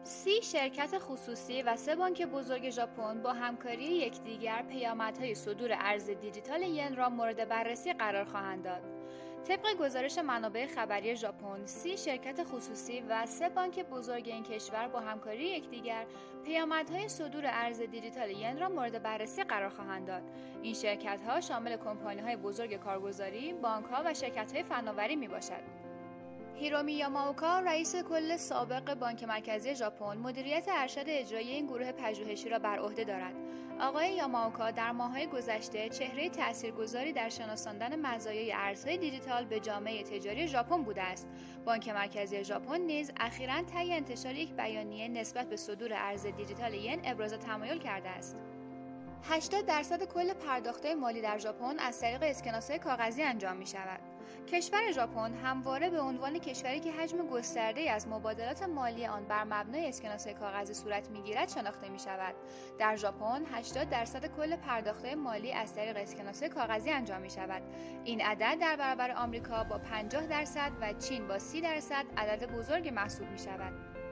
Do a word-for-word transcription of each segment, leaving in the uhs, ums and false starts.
سی شرکت خصوصی و سه بانک بزرگ ژاپن با همکاری یکدیگر پیامدهای صدور ارز دیجیتال ین را مورد بررسی قرار خواهند داد. طبق گزارش منابع خبری ژاپن، سی شرکت خصوصی و سه بانک بزرگ این کشور با همکاری یکدیگر پیامدهای صدور ارز دیجیتال ین را مورد بررسی قرار خواهند داد. این شرکت‌ها شامل کمپانی‌های بزرگ کارگزاری، بانک‌ها و شرکت‌های فناوری میباشد. هیرومی یاماوکا، رئیس کل سابق بانک مرکزی ژاپن، مدیریت ارشد اجرایی این گروه پژوهشی را بر عهده دارد. آقای یاماوکا در ماه‌های گذشته چهره تاثیرگذاری در شناساندن مزایای ارزهای دیجیتال به جامعه تجاری ژاپن بوده است. بانک مرکزی ژاپن نیز اخیراً طی انتشار یک بیانیه نسبت به صدور ارز دیجیتال ین ابراز تمایل کرده است. هشتاد درصد کل پرداخت‌های مالی در ژاپن از طریق اسکناس‌های کاغذی انجام می‌شود. کشور ژاپن همواره به عنوان کشوری که حجم گسترده‌ای از مبادلات مالی آن بر مبنای اسکناس‌های کاغذی صورت می‌گیرد شناخته می‌شود. در ژاپن هشتاد درصد کل پرداخت‌های مالی از طریق اسکناس‌های کاغذی انجام می‌شود. این عدد در برابر آمریکا با پنجاه درصد و چین با سی درصد عدد بزرگ محسوب می‌شود.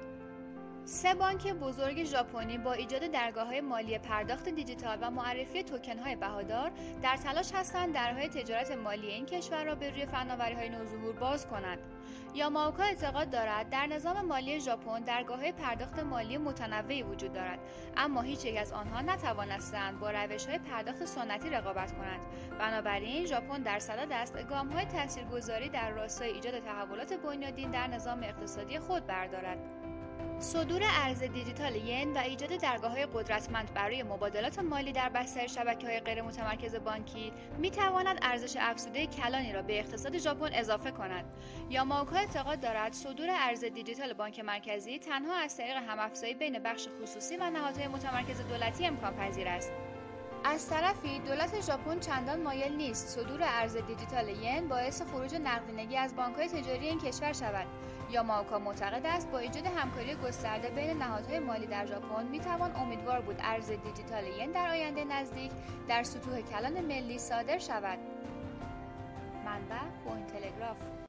سه بانک بزرگ ژاپنی با ایجاد درگاه‌های مالی پرداخت دیجیتال و معرفی توکن‌های بهادار در تلاش هستند درهای تجارت مالی این کشور را به روی فناوری‌های نوظهور باز کنند. یاماوکا اعتقاد دارد در نظام مالی ژاپن درگاه‌های پرداخت مالی متنوعی وجود دارد، اما هیچ یک از آنها نتوانستند با روش‌های پرداخت سنتی رقابت کنند. بنابراین ژاپن در صدد است گام‌های تاثیرگذاری در راستای ایجاد تحولات بنیادین در نظام اقتصادی خود بردارد. صدور ارز دیجیتال ین و ایجاد درگاه‌های قدرتمند برای مبادلات مالی در بستر شبکه‌های غیر متمرکز بانکی می‌تواند ارزش افزوده کلانی را به اقتصاد ژاپن اضافه کند. یاماوکا اعتقاد دارد صدور ارز دیجیتال بانک مرکزی تنها از طریق هم‌افزایی بین بخش خصوصی و نهادهای متمرکز دولتی امکان پذیر است. از طرفی دولت ژاپن چندان مایل نیست صدور ارز دیجیتال ین باعث خروج نقدینگی از بانک‌های تجاری این کشور شود. یاماوکا معتقد است با ایجاد همکاری گسترده بین نهادهای مالی در ژاپن میتوان امیدوار بود ارز دیجیتال ین در آینده نزدیک در سطوح کلان ملی صادر شود. منبع کوین تلگراف